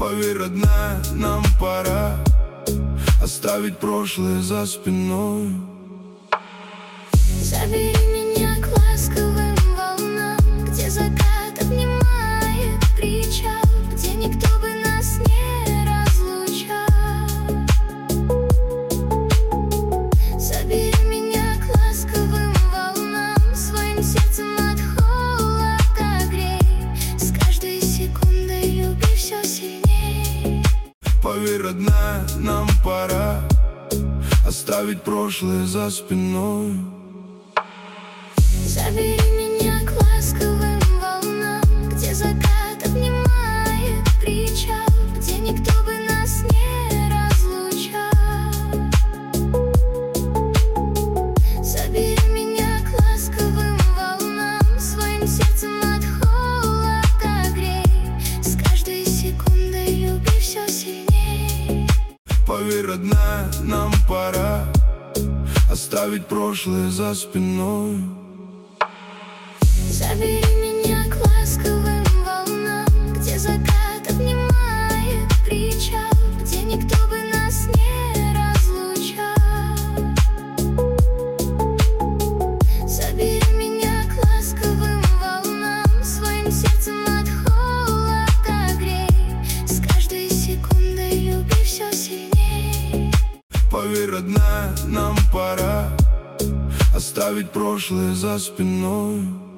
Поверь, родная, нам пора оставить прошлое за спиной. Забери меня к ласковым волнам, где закат обнимает причал, где никто бы нас не разлучал. Забери меня к ласковым волнам, своим сердцем от холода грей, с каждой секундой люби все сильней. Поверь, родная, нам пора оставить прошлое за спиной. Забери меня к ласковым волнам, где закат обнимает причал, где никто бы нас не разлучал. Забери меня к ласковым волнам, своим сердцем от холода грей, с каждой секундой люби все сильней. Поверь, родная, нам пора оставить прошлое за спиной. Забери меня к ласковым волнам, где закат обнимает причал, где никто бы нас не разлучал. Забери меня к ласковым волнам, своим сердцем от холода грей, с каждой секундой люби все сильней. Поверь, родная, нам пора оставить прошлое за спиной.